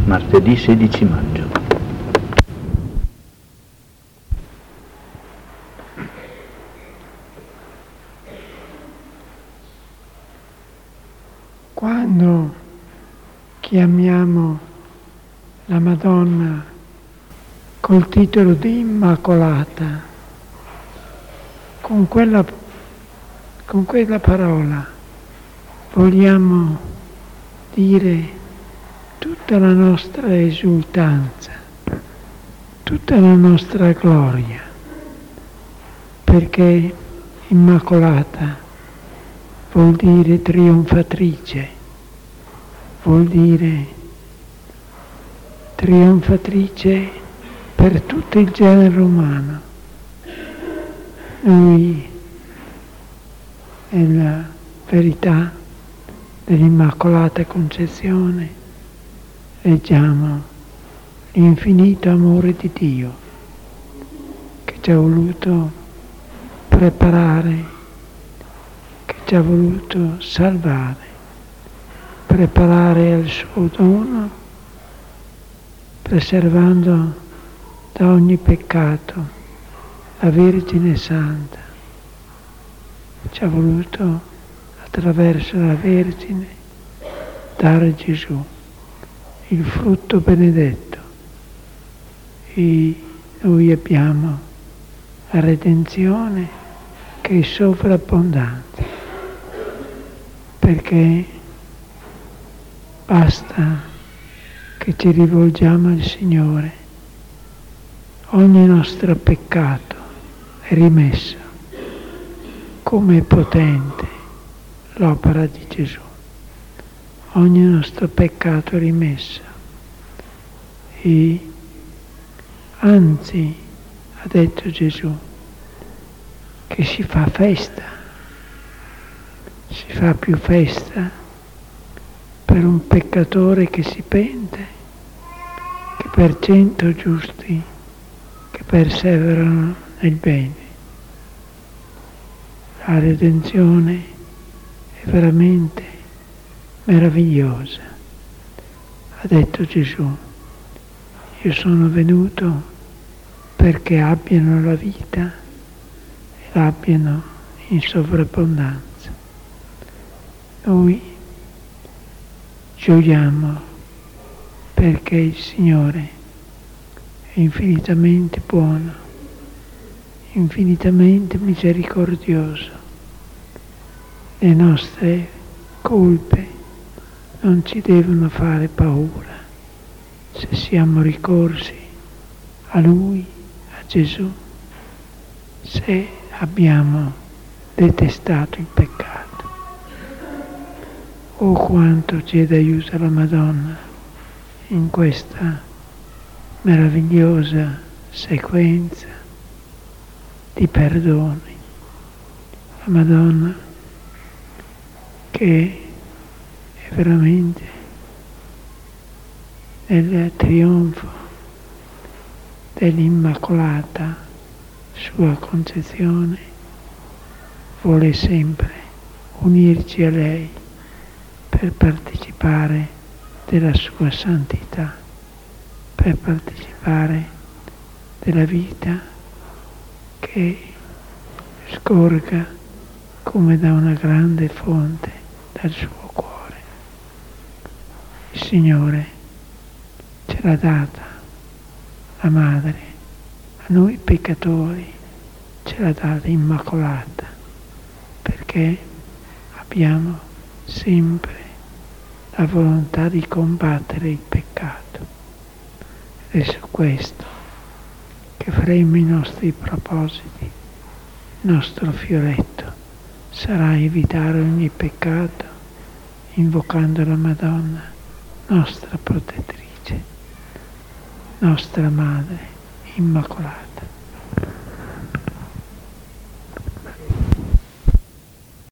martedì 16 maggio. Quando chiamiamo la Madonna col titolo di Immacolata, con quella parola vogliamo dire tutta la nostra esultanza, tutta la nostra gloria, perché Immacolata vuol dire trionfatrice, vuol dire trionfatrice per tutto il genere umano. Noi, nella verità dell'Immacolata Concezione, leggiamo l'infinito amore di Dio che ci ha voluto preparare, che ci ha voluto salvare, preparare al suo dono, preservando da ogni peccato la Vergine Santa. Ci ha voluto, attraverso la Vergine, dare a Gesù il frutto benedetto. E noi abbiamo la redenzione che è sovrabbondante, perché basta che ci rivolgiamo al Signore, ogni nostro peccato è rimesso. Come è potente l'opera di Gesù, ogni nostro peccato è rimesso. E anzi, ha detto Gesù, che si fa festa, si fa più festa per un peccatore che si pente che per 100 giusti che perseverano nel bene. La redenzione è veramente meravigliosa. Ha detto Gesù, io sono venuto perché abbiano la vita e l'abbiano in sovrabbondanza. Noi gioiamo perché il Signore è infinitamente buono, infinitamente misericordioso. Le nostre colpe non ci devono fare paura se siamo ricorsi a Lui, a Gesù, se abbiamo detestato il peccato. Oh, quanto ci è d'aiuto la Madonna in questa meravigliosa sequenza di perdoni. La Madonna che è veramente nel trionfo dell'Immacolata sua concezione vuole sempre unirci a lei per partecipare della sua santità, per partecipare della vita che scorga come da una grande fonte dal suo cuore. Il Signore ce l'ha data, la Madre, a noi peccatori ce l'ha data Immacolata, perché abbiamo sempre la volontà di combattere il peccato. Ed è su questo che faremo i nostri propositi. Il nostro fioretto sarà evitare ogni peccato, invocando la Madonna, nostra protettrice, nostra Madre Immacolata.